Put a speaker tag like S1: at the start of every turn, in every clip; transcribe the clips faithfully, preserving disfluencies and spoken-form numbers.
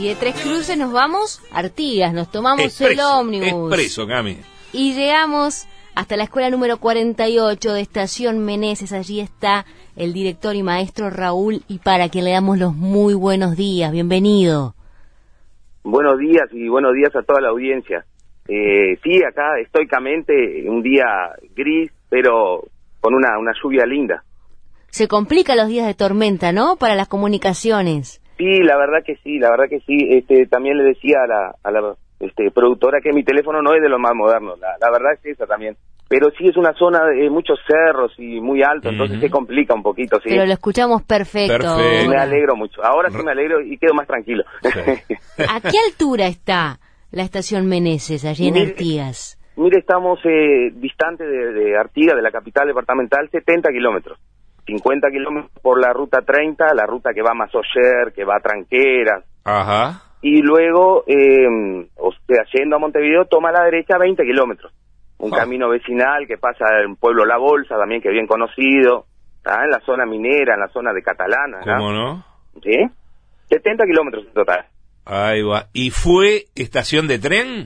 S1: Y de Tres Cruces nos vamos a Artigas, nos tomamos
S2: Expreso,
S1: el ómnibus.
S2: Expreso, Cami.
S1: Y llegamos hasta la escuela número cuarenta y ocho de Estación Meneses. Allí está el director y maestro Raúl, y para que le damos los muy buenos días. Bienvenido.
S3: Buenos días y buenos días a toda la audiencia. Eh, sí, acá estoicamente, un día gris, pero con una, una lluvia linda.
S1: Se complican los días de tormenta, ¿no?, para las comunicaciones.
S3: Sí, la verdad que sí, la verdad que sí. Este, también le decía a la, a la este, productora que mi teléfono no es de los más modernos, la, la verdad es esa también. Pero sí es una zona de muchos cerros y muy alto, uh-huh. Entonces se complica un poquito, sí.
S1: Pero lo escuchamos perfecto.
S2: Perfecto.
S3: Me alegro mucho. Ahora sí me alegro y quedo más tranquilo.
S1: Sí. ¿A qué altura está la Estación Meneses, allí en
S3: mire,
S1: Artigas?
S3: Mire, estamos eh, distante de, de Artigas, de la capital departamental, setenta kilómetros. cincuenta kilómetros por la ruta treinta, la ruta que va a Masoyer, que va a Tranqueras.
S2: Ajá.
S3: Y luego, eh, o sea, yendo a Montevideo, toma a la derecha veinte kilómetros. Un ah. camino vecinal que pasa en Pueblo La Bolsa, también, que es bien conocido, ¿tá? En la zona minera, en la zona de Catalana.
S2: ¿Cómo no?
S3: ¿Sí? setenta kilómetros en total.
S2: Ahí va. ¿Y fue estación de tren?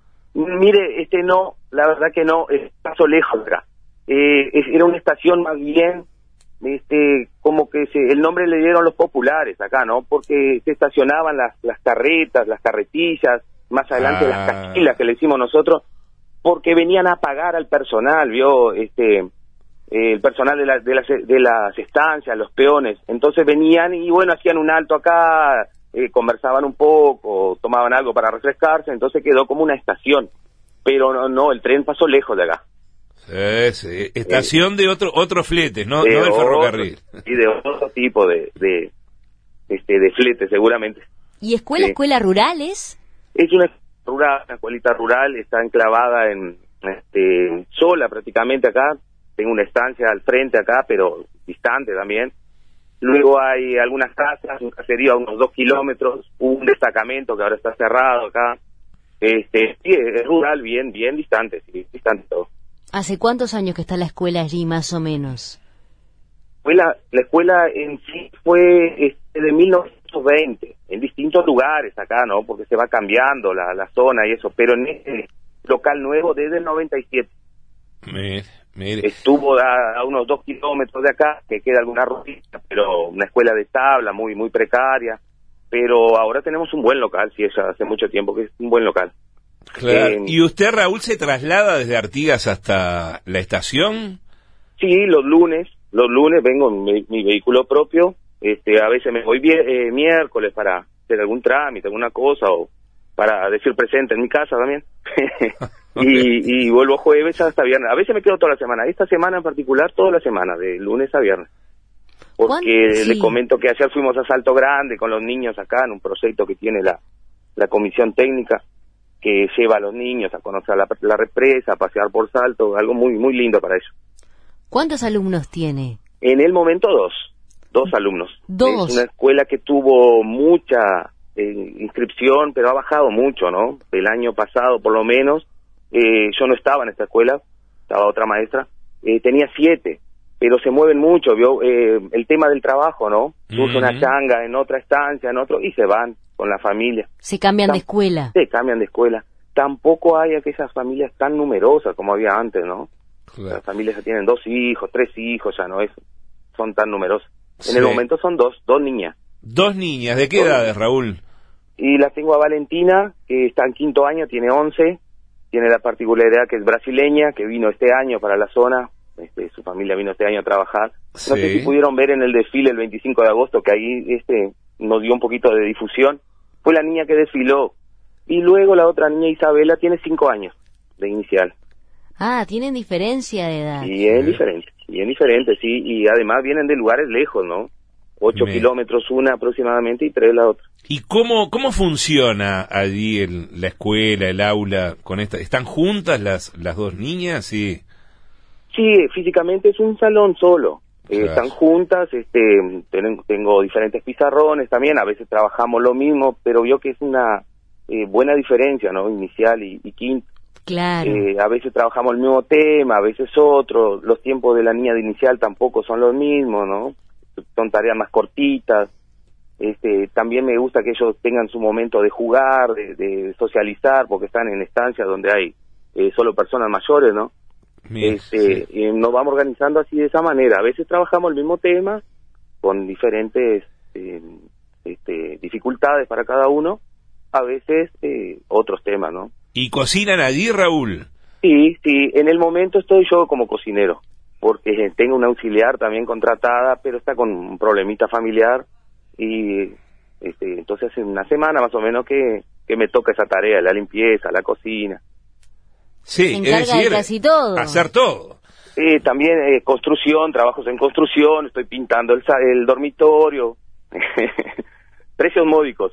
S3: Mire, este no, la verdad que no, paso lejos acá. Eh, era una estación más bien, este, como que se, el nombre le dieron los populares acá, ¿no? Porque se estacionaban las, las carretas, las carretillas, más adelante ah. las cajilas que le hicimos nosotros, porque venían a pagar al personal, vio, este, eh, el personal de, la, de, las, de las estancias, los peones. Entonces venían y bueno, hacían un alto acá, eh, conversaban un poco, tomaban algo para refrescarse, entonces quedó como una estación. Pero no, no, el tren pasó lejos de acá.
S2: Sí, sí. Estación eh, de otro otro flete, no,
S3: de
S2: no del
S3: otro,
S2: ferrocarril.
S3: Y de otro tipo de, de, este, de flete, seguramente.
S1: ¿Y escuela,
S3: sí.
S1: escuela rurales?
S3: Es una rural, una escuelita rural, está enclavada en, este, sola prácticamente acá. Tengo una estancia al frente acá, pero distante también. Luego hay algunas casas, un caserío a unos dos kilómetros, un destacamento que ahora está cerrado acá. Este, sí, es rural, bien, bien distante, sí, distante todo.
S1: ¿Hace cuántos años que está la escuela allí, más o menos?
S3: Fue la, la escuela en sí fue este, de mil novecientos veinte, en distintos lugares acá, ¿no? Porque se va cambiando la, la zona y eso, pero en este local nuevo desde el noventa y siete.
S2: Mire, mire.
S3: Estuvo a, a unos dos kilómetros de acá, que queda alguna rutina, pero una escuela de tabla muy, muy precaria. Pero ahora tenemos un buen local, sí, ya hace mucho tiempo que es un buen local.
S2: Claro.
S3: Eh,
S2: ¿Y usted, Raúl, se traslada desde Artigas hasta la estación?
S3: Sí, los lunes, los lunes vengo en mi, mi vehículo propio, este, a veces me voy eh, miércoles para hacer algún trámite, alguna cosa, o para decir presente en mi casa también, y, y vuelvo jueves hasta viernes. A veces me quedo toda la semana, esta semana en particular, toda la semana, de lunes a viernes. Porque sí. Le comento que ayer fuimos a Salto Grande con los niños acá en un proyecto que tiene la, la comisión técnica, que lleva a los niños a conocer la, la represa, a pasear por Salto, algo muy muy lindo para ellos.
S1: ¿Cuántos alumnos tiene?
S3: En el momento dos, dos alumnos.
S1: Dos.
S3: Es una escuela que tuvo mucha eh, inscripción, pero ha bajado mucho, ¿no? El año pasado, por lo menos, eh, yo no estaba en esta escuela, estaba otra maestra, eh, tenía siete. Pero se mueven mucho, vio eh, el tema del trabajo, ¿no? Surge uh-huh. una changa en otra estancia, en otro, y se van con la familia.
S1: Se cambian
S3: Tam-
S1: de escuela.
S3: Se cambian de escuela. Tampoco hay aquellas familias tan numerosas como había antes, ¿no? Claro. Las familias que tienen dos hijos, tres hijos, ya no es, son tan numerosas. En sí. el momento son dos, dos niñas.
S2: Dos niñas, ¿de qué dos edades, Raúl?
S3: Y la tengo a Valentina, que está en quinto año, tiene once, tiene la particularidad que es brasileña, que vino este año para la zona. Este, su familia vino este año a trabajar.
S2: Sí.
S3: No sé si pudieron ver en el desfile el veinticinco de agosto, que ahí este nos dio un poquito de difusión. Fue la niña que desfiló. Y luego la otra niña, Isabela, tiene cinco años de inicial.
S1: Ah, tienen diferencia de edad.
S3: Y es diferente, y es diferente, sí. Y además vienen de lugares lejos, ¿no? Ocho Me... kilómetros una aproximadamente y tres la otra.
S2: ¿Y cómo cómo funciona allí el, la escuela, el aula? con esta ¿Están juntas las, las dos niñas? Sí.
S3: Sí, físicamente es un salón solo, eh, claro. Están juntas, este, ten, tengo diferentes pizarrones también, a veces trabajamos lo mismo, pero veo que es una eh, buena diferencia, ¿no? Inicial y, y quinto.
S1: Claro.
S3: Eh, a veces trabajamos el mismo tema, a veces otro, los tiempos de la niña de inicial tampoco son los mismos, ¿no? Son tareas más cortitas, Este, también me gusta que ellos tengan su momento de jugar, de, de socializar, porque están en estancias donde hay eh, solo personas mayores, ¿no?
S2: Bien,
S3: este,
S2: sí.
S3: eh, nos vamos organizando así de esa manera. A veces trabajamos el mismo tema con diferentes eh, este, dificultades para cada uno, a veces eh, otros temas, ¿no?
S2: ¿Y cocinan allí, Raúl?
S3: Sí, sí, en el momento estoy yo como cocinero, porque tengo una auxiliar también contratada, pero está con un problemita familiar, y este, entonces hace una semana más o menos que, que me toca esa tarea, la limpieza, la cocina.
S2: Sí,
S1: Se encarga
S2: es decir,
S1: de casi todo.
S2: hacer todo.
S3: Eh, también eh, construcción, trabajos en construcción, estoy pintando el, sa- el dormitorio, precios módicos.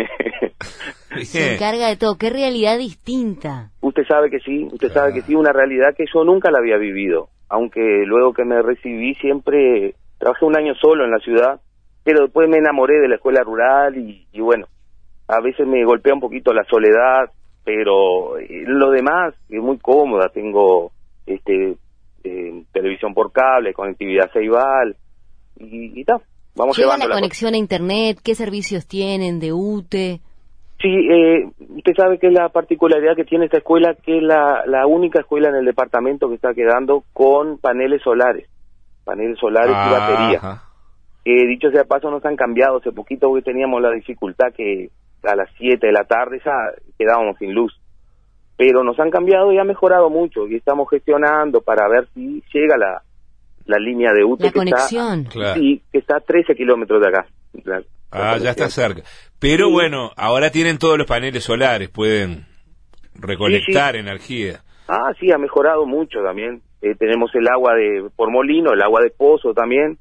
S1: Se
S2: Bien.
S1: encarga de todo. Qué realidad distinta.
S3: Usted sabe que sí, usted
S2: Claro.
S3: sabe que sí, una realidad que yo nunca la había vivido, aunque luego que me recibí siempre trabajé un año solo en la ciudad, pero después me enamoré de la escuela rural y, y bueno, a veces me golpea un poquito la soledad, pero eh, lo demás es muy cómoda, tengo este eh, televisión por cable, conectividad Ceibal y, y tal, vamos
S1: ¿Llega
S3: llevando
S1: la
S3: la
S1: conexión a internet? ¿Qué servicios tienen de U T E?
S3: Sí, eh, usted sabe que es la particularidad que tiene esta escuela, que es la, la única escuela en el departamento que está quedando con paneles solares, paneles solares y baterías.
S2: Ajá.
S3: Eh, dicho sea de paso, nos han cambiado hace poquito porque teníamos la dificultad que a las siete de la tarde ya quedábamos sin luz. Pero nos han cambiado y ha mejorado mucho y estamos gestionando para ver si llega la, la línea de U T E
S1: La
S3: que
S1: conexión.
S3: está,
S2: Claro.
S3: sí, que está a trece kilómetros de acá. La- la
S2: Ah, ya está
S3: conexión.
S2: cerca. Pero
S3: Sí.
S2: bueno, ahora tienen todos los paneles solares, pueden recolectar energía.
S3: Ah, sí, ha mejorado mucho también. Eh, tenemos el agua de por molino, el agua de pozo también,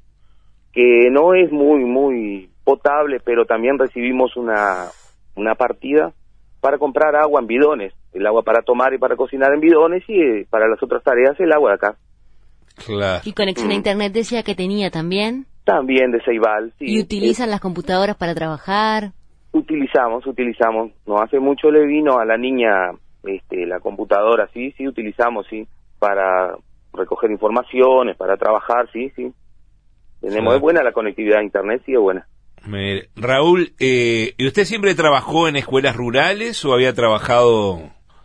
S3: que no es muy, muy potable, pero también recibimos una, una partida para comprar agua en bidones, el agua para tomar y para cocinar en bidones y eh, para las otras tareas el agua de acá.
S2: Claro.
S1: ¿Y conexión a
S3: Mm.
S1: internet decía que tenía también?
S3: También de Ceibal, sí.
S1: ¿Y utilizan las computadoras para trabajar?
S3: Eh, utilizamos, utilizamos. No hace mucho le vino a la niña este, la computadora, sí, sí, utilizamos, sí, para recoger informaciones, para trabajar, sí, sí. Tenemos,
S2: Claro.
S3: es buena la conectividad a internet, sí, es buena.
S2: Me- Raúl, eh, ¿y usted siempre trabajó en escuelas rurales o había trabajado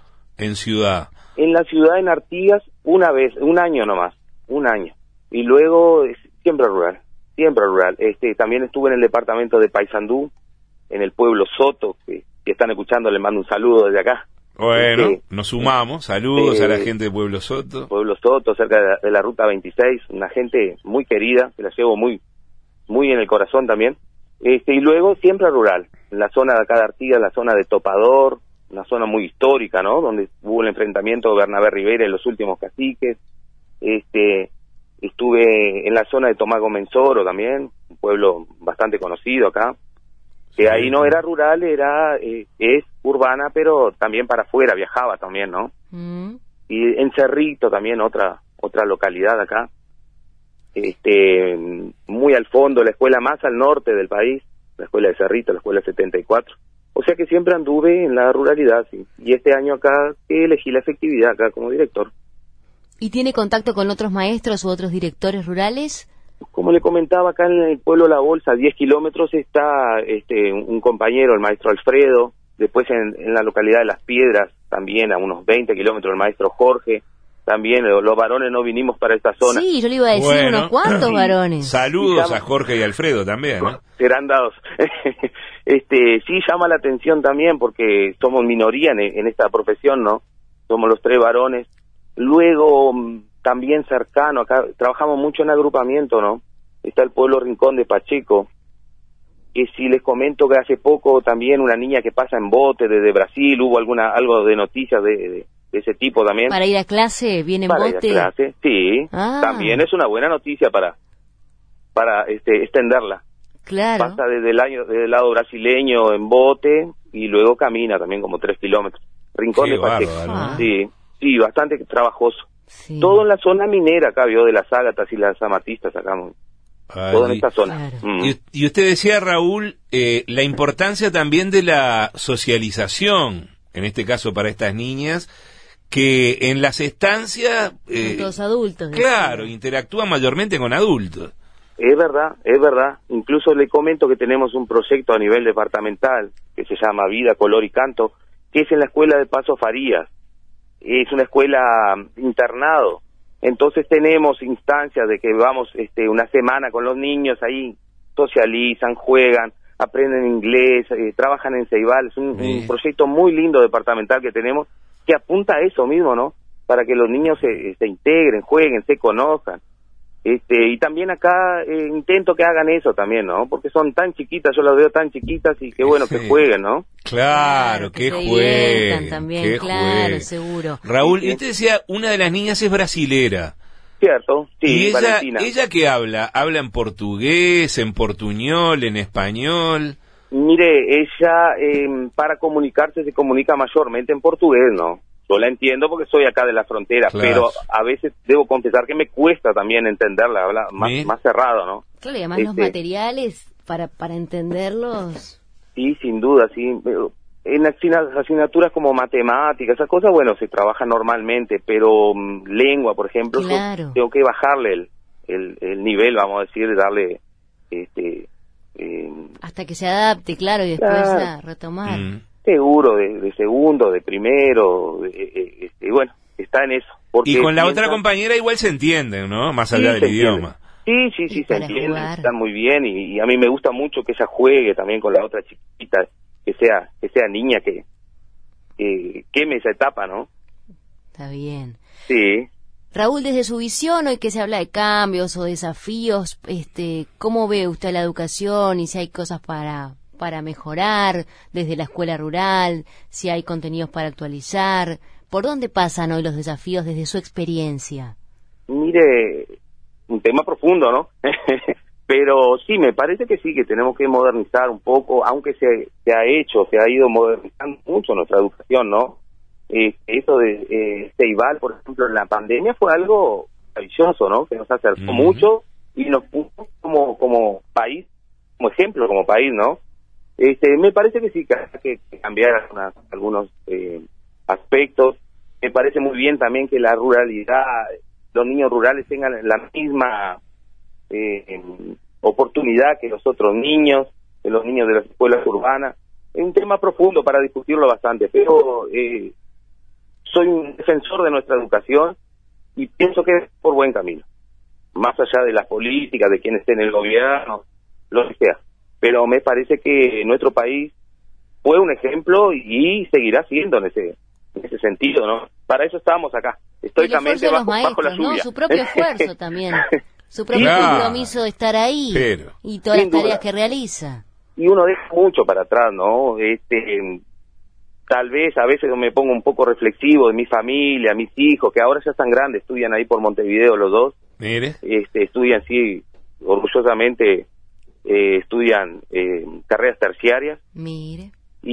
S2: en ciudad?
S3: En la ciudad, en Artigas, una vez, un año nomás, un año. Y luego, eh, siempre rural, siempre rural. Este, también estuve en el departamento de Paysandú, en el pueblo Soto, que, que están escuchando, les mando un saludo desde acá.
S2: Bueno,
S3: Este,
S2: nos sumamos. Saludos
S3: eh,
S2: a la gente de Pueblo Soto.
S3: Pueblo Soto, cerca de la, de la ruta veintiséis, una gente muy querida, que la llevo muy, muy en el corazón también. Este, y luego siempre rural, en la zona de acá de Artigas, la zona de Topador, una zona muy histórica, ¿no? Donde hubo el enfrentamiento de Bernabé Rivera y los últimos caciques. Este, estuve en la zona de Tomás Gomenzoro también, un pueblo bastante conocido acá, que
S2: Sí.
S3: ahí no era rural, era, eh, es urbana, pero también para afuera, viajaba también, ¿no?
S1: Mm.
S3: Y en Cerrito también, otra otra localidad acá, este muy al fondo, la escuela más al norte del país, la escuela de Cerrito, la escuela setenta y cuatro. O sea que siempre anduve en la ruralidad, sí. Y este año acá que elegí la efectividad acá como director.
S1: ¿Y tiene contacto con otros maestros u otros directores rurales?
S3: Como le comentaba, acá en el pueblo La Bolsa, a diez kilómetros, está este un compañero, el maestro Alfredo. Después en, en la localidad de Las Piedras, también a unos veinte kilómetros, el maestro Jorge. También los, los varones no vinimos para esta zona.
S1: Sí, yo le iba a decir
S2: Bueno.
S1: unos cuantos
S3: Sí.
S1: varones.
S2: Saludos
S3: Llama-
S2: a Jorge y Alfredo también, ¿no?
S3: Serán dados. este sí llama la atención también porque somos minoría en, en esta profesión, ¿no? Somos los tres varones. Luego, mm, también cercano, acá trabajamos mucho en agrupamiento, ¿no? Está el pueblo Rincón de Pacheco, que si les comento que hace poco también una niña que pasa en bote desde Brasil, hubo alguna algo de noticias de, de, de ese tipo también.
S1: Para ir a clase, viene en
S3: Para ir a
S1: bote.
S3: clase, sí.
S1: Ah.
S3: También es una buena noticia para para este extenderla.
S1: Claro.
S3: Pasa desde el año desde el lado brasileño en bote y luego camina también como tres kilómetros. Rincón
S2: Qué
S3: de Pacheco.
S2: bárbaro,
S1: ¿no?
S3: Sí, sí, bastante trabajoso.
S1: Sí.
S3: Todo en la zona minera acá, vio, de las ágatas y las amatistas acá, muy- todo en
S2: Allí.
S3: esta zona.
S1: Claro.
S3: Mm.
S2: Y, y usted decía, Raúl, eh, la importancia también de la socialización, en este caso para estas niñas, que en las estancias,
S1: Son
S2: eh,
S1: todos adultos.
S2: claro,
S1: decía.
S2: interactúan mayormente con adultos.
S3: Es verdad, es verdad. Incluso le comento que tenemos un proyecto a nivel departamental que se llama Vida, Color y Canto, que es en la escuela de Paso Farías. Es una escuela internado. Entonces tenemos instancias de que vamos este, una semana con los niños ahí, socializan, juegan, aprenden inglés, eh, trabajan en Ceibal. Es un, un proyecto muy lindo departamental que tenemos que apunta a eso mismo, ¿no? Para que los niños se, se integren, jueguen, se conozcan. Este, y también acá eh, intento que hagan eso también, ¿no? Porque son tan chiquitas, yo las veo tan chiquitas y qué bueno sí. que jueguen, ¿no?
S2: Claro, que, que jueguen.
S1: También,
S2: que
S1: claro,
S2: jueguen.
S1: Seguro.
S2: Raúl, sí, y usted decía, una de las niñas es brasilera.
S3: Cierto, sí,
S2: ¿Y ella,
S3: Valentina.
S2: ella qué habla? ¿Habla en portugués, en portuñol, en español?
S3: Mire, ella eh, para comunicarse se comunica mayormente en portugués, ¿no? Yo la entiendo porque soy acá de la frontera, claro. Pero a veces debo confesar que me cuesta también entenderla, habla más, más cerrado, ¿no?
S1: Claro, y además este, los materiales para para entenderlos.
S3: Sí, sin duda, sí. En asignaturas como matemáticas, esas cosas, bueno, se trabaja normalmente, pero um, lengua, por ejemplo,
S1: claro.
S3: yo tengo que bajarle el, el, el nivel, vamos a decir, darle... este eh,
S1: hasta que se adapte, claro, y después
S3: claro.
S1: a retomar.
S3: Mm. Seguro, de, de segundo, de primero, de, de, este, bueno, está en eso.
S2: Y con la piensa... otra compañera igual se entienden, ¿no? Más allá sí, del idioma.
S3: Sí, sí, sí, se entienden, están muy bien y, y a mí me gusta mucho que ella juegue también con la otra chiquita, que sea que sea niña, que, que queme esa etapa, ¿no?
S1: Está bien.
S3: Sí.
S1: Raúl, desde su visión, hoy que se habla de cambios o desafíos, este, ¿cómo ve usted la educación y si hay cosas para... para mejorar desde la escuela rural, si hay contenidos para actualizar? ¿Por dónde pasan hoy los desafíos desde su experiencia?
S3: Mire, un tema profundo, ¿no? Pero sí, me parece que sí, que tenemos que modernizar un poco, aunque se, se ha hecho, se ha ido modernizando mucho nuestra educación, ¿no? Eh, eso de eh, Ceibal, por ejemplo, en la pandemia fue algo maravilloso, ¿no? Que nos acercó uh-huh. mucho y nos puso como, como país, como ejemplo, como país, ¿no? Este, me parece que sí, que hay que cambiar algunas, algunos eh, aspectos. Me parece muy bien también que la ruralidad, los niños rurales tengan la misma eh, oportunidad que los otros niños, que los niños de las escuelas urbanas. Es un tema profundo para discutirlo bastante, pero eh, soy un defensor de nuestra educación y pienso que es por buen camino, más allá de las políticas, de quien esté en el gobierno, lo que sea. Pero me parece que nuestro país fue un ejemplo y seguirá siendo en ese en ese sentido, ¿no? Para eso estamos acá, estoicamente bajo, maestros, bajo la lluvia.
S1: ¿No? Su propio esfuerzo también, su propio claro. compromiso de estar ahí Pero. y todas Sin las tareas duda. que realiza.
S3: Y uno deja mucho para atrás, ¿no? Este, tal vez a veces me pongo un poco reflexivo de mi familia, mis hijos, que ahora ya están grandes, estudian ahí por Montevideo los dos.
S2: Mire.
S3: Este, estudian, sí, orgullosamente... Eh, estudian eh, carreras terciarias.
S1: Mire.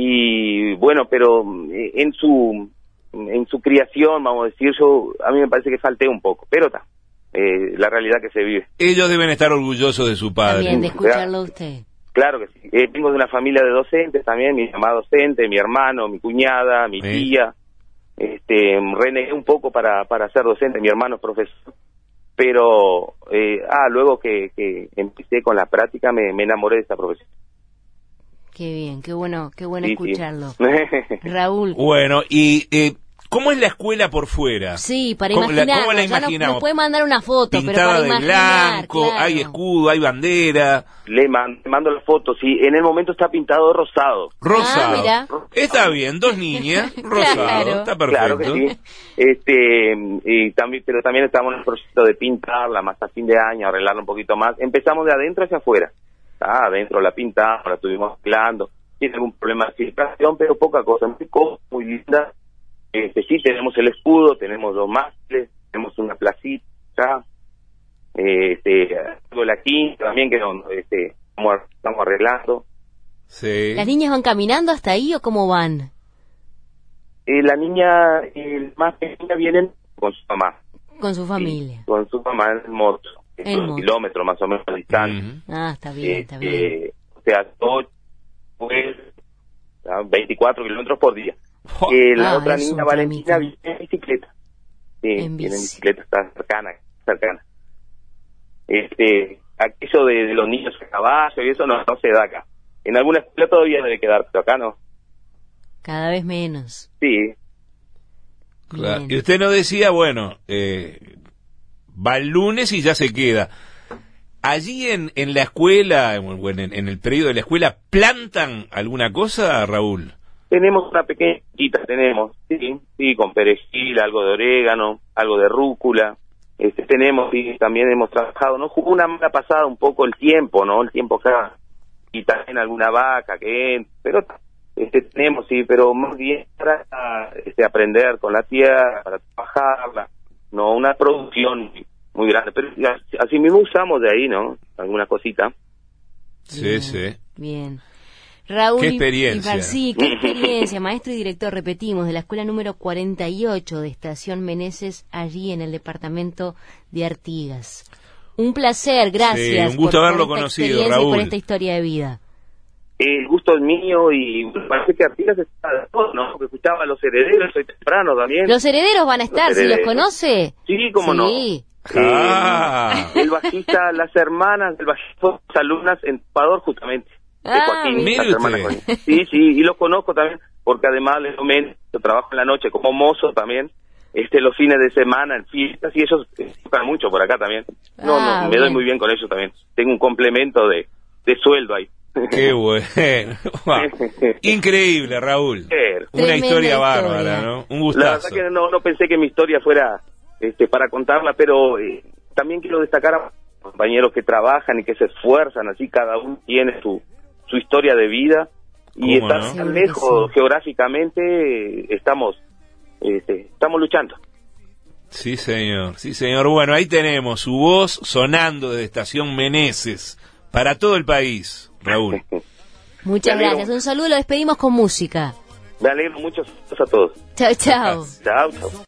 S3: Y bueno, pero eh, en su en su criación, vamos a decir, yo a mí me parece que falté un poco, pero está, eh, la realidad que se vive.
S2: Ellos deben estar orgullosos de su padre.
S1: También, de escucharlo a usted.
S3: Claro que sí. Eh, vengo de una familia de docentes también, mi mamá docente, mi hermano, mi cuñada, mi ¿Eh? tía. Este, renegué un poco para para ser docente, mi hermano es profesor. Pero, eh, ah, luego que, que empecé con la práctica me, me enamoré de esta profesión.
S1: Qué bien, qué bueno, qué bueno
S3: sí,
S1: escucharlo.
S3: Sí.
S1: Raúl.
S2: Bueno, y eh, ¿cómo es la escuela por fuera?
S1: Sí, para
S2: ¿Cómo
S1: imaginar.
S2: La, ¿Cómo la imaginamos?
S1: No, nos puede mandar una foto,
S2: Pintada
S1: pero para
S2: de
S1: imaginar,
S2: blanco,
S1: claro.
S2: hay escudo, hay bandera.
S3: Le mando, mando la foto, sí, en el momento está pintado rosado.
S2: Rosado.
S1: Ah, mira.
S2: Está bien, dos niñas, rosado,
S1: claro.
S2: está perfecto.
S3: Claro que sí. Este, y también, pero también estamos en el proceso de pintarla más a fin de año, arreglarla un poquito más. Empezamos de adentro hacia afuera. Ah, adentro la pintamos, la estuvimos mezclando. Tiene algún problema de filtración, pero poca cosa, muy cosa, muy linda. Este, sí, tenemos el escudo, tenemos dos mástiles, tenemos una placita, este, la quinta también que no, este, estamos, estamos arreglando.
S2: Sí.
S1: ¿Las niñas van caminando hasta ahí o cómo van?
S3: Eh, la niña eh, más pequeña vienen con su mamá.
S1: Con su familia.
S3: Sí, con su mamá en moto.
S1: En
S3: un kilómetro más o menos distante.
S1: Uh-huh. Ah, está bien,
S3: eh,
S1: está bien.
S3: Eh, o sea, ocho, pues, veinticuatro kilómetros por día.
S2: Oh.
S3: Eh, la
S1: ah,
S3: otra niña, Valentina, viene en bicicleta. Sí,
S1: en
S3: viene
S1: bici.
S3: en bicicleta, está cercana, cercana. Este, aquello de, de los niños a caballo y eso no, no se da acá. En alguna escuela todavía debe quedar, pero acá no.
S1: Cada vez menos.
S3: Sí.
S2: Claro. Y usted nos decía, bueno, eh, va el lunes y ya se queda. Allí en, en la escuela, en, en el periodo de la escuela, ¿plantan alguna cosa, Raúl?
S3: Tenemos una pequeña quita, tenemos, sí, sí, con perejil, algo de orégano, algo de rúcula. Este, tenemos, sí, también hemos trabajado, ¿no? Jugó una mala pasada un poco el tiempo, ¿no? El tiempo acá. Y también alguna vaca que... Pero este, tenemos, sí, pero más bien para este, aprender con la tierra, para trabajarla. No, una producción muy grande. Pero así mismo usamos de ahí, ¿no? Alguna cosita.
S2: Sí,
S1: Bien,
S2: sí.
S1: Bien. Raúl,
S2: qué experiencia.
S1: Y, y, sí, qué experiencia, maestro y director, repetimos, de la escuela número cuarenta y ocho de Estación Meneses, allí en el departamento de Artigas. Un placer, gracias.
S2: Sí, un gusto
S1: por,
S2: haberlo
S1: por esta
S2: conocido,
S1: experiencia
S2: Raúl.
S1: y por esta historia de vida.
S3: El gusto es mío y parece que Artigas está de todo, ¿no? Porque escuchaba a Los Herederos hoy temprano también.
S1: Los herederos van a estar,
S3: Los
S1: ¿si los
S3: Herederos.
S1: conoce?
S3: Sí, cómo
S1: sí.
S3: no.
S2: Ah.
S3: Eh, el bajista, las hermanas del bajista, fueron alumnas en Ecuador justamente. De
S1: Ah,
S3: Joaquín,
S2: mire
S3: las hermanas
S2: usted.
S3: Joaquín. Sí, sí, y los conozco también, porque además les comento, trabajo en la noche como mozo también, este los fines de semana en fiestas, y ellos eh, tocan mucho por acá también. No,
S1: Ah,
S3: no, me
S1: bien.
S3: doy muy bien con ellos también. Tengo un complemento de, de sueldo ahí.
S2: Qué bueno. Wow. Increíble, Raúl. Una
S1: Tremenda
S2: historia
S1: historia.
S2: bárbara, ¿no? Un
S3: La
S2: gustazo.
S3: verdad que no, no pensé que mi historia fuera este, para contarla, pero eh, también quiero destacar a compañeros que trabajan y que se esfuerzan, así cada uno tiene su, su historia de vida y
S2: ¿Cómo
S3: estar
S2: no?
S3: tan
S1: Seguro que
S3: lejos
S1: sí.
S3: geográficamente, eh, estamos este, estamos luchando.
S2: Sí, señor. Sí, señor. Bueno, ahí tenemos su voz sonando desde Estación Meneses para todo el país, Raúl.
S1: Muchas
S3: Me alegro.
S1: gracias. Un saludo, lo despedimos con música.
S3: Me alegro mucho a todos.
S1: Chao, chao.
S3: Chao, chao.